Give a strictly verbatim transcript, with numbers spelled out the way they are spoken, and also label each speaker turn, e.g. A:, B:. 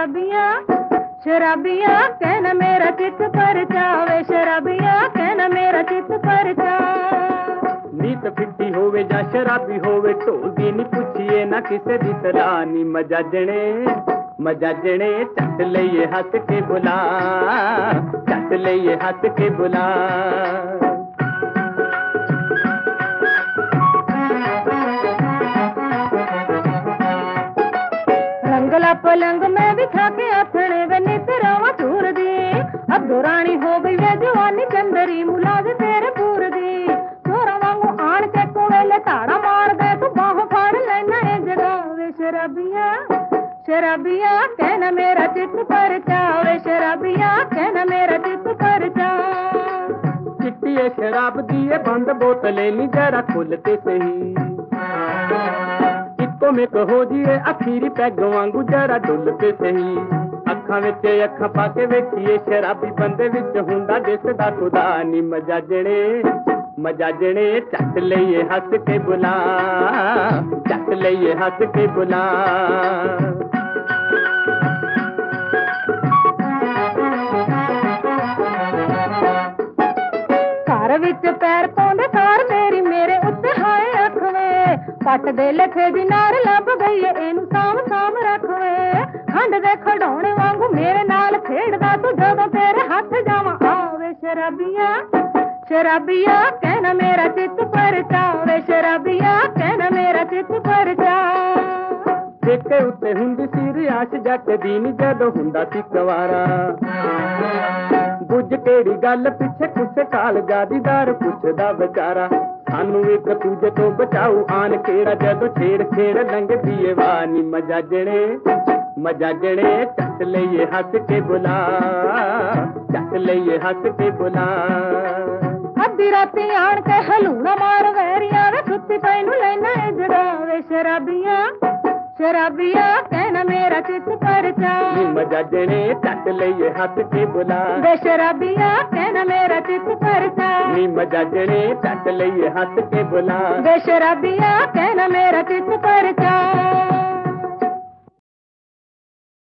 A: शराबिया शराबिया कहना मेरा चित पर चावे शराबिया कहना मेरा चित पर चा
B: नीत फिट्टी होवे जा शराबी होवे ढोल दी नी पुछिए ना किसे दी सलाह नी मजाजने मजाजने चट लइए हंस के बुला चट लइए हंस के बुला
A: रंगला पलंग में बिछा के आथने वे नितरावा चूर दी अब दुरानी हो गई वे जवानी चंदरी मुलाज तेरे पूर दी चोरा वांगू आन के कोवेले ताड़ा मार दे तू बाहों फाड़ लेना ए जगह वे शराबिया शराबिया कहना मेरा चित पर चावे शराबिया कहना मेरा चित पर चा
B: चिट्टी शराब दिए बंद बोतले नी जरा खुलते सही इको में कहो जिए अखीरी पैग वांगू जरा डुलते सही अखा विच अखा पाके वेखिए शराबी बंदे विच हुंदा दिसदा खुदा नी मजाजने मजाजने चट लइए हंस के बुला चट लइए हंस के बुला
A: घर विच पैर पाउंदे सार तेरी मेरे उत्ते हाय अखवे पट दे लखे दी नार लब गई एनू साम साम रखवे खंड दे खडौणे वांगू मेरे नाल खेड़दा तू जदों तेरे हाथ जावां आवे शराबिया शराबिया कहना मेरा चित पर चावे शराबिया कहना मेरा चित पर चा
B: जेके उत्ते हुंदी सी रियाश जट दी नी जदों हुंदा सी कवारा बुझ केड़ी गल पिछे कुसे काल जादीदार पुछदा बेचारा सानू एक दूजे तो बचाऊ आन केड़ा जदों छेड़ छेड़ लंघदी ए वानी मजाजने मजाजने चट लइए हंस के बुला चट लइए हंस के बुला
A: अद्धी राती आन के हलूना मार वैरिया वे सुत्ती पैनू लेना ए जगावे शराबिया शराबिया कहना मेरा चित पर चा
B: मजाजने चट लइए हंस के बुला
A: वे शराबिया कहना मेरा चित पर चा
B: मजाजने चट लइए हंस के बुला
A: वे शराबिया कहना मेरा चित पर चा।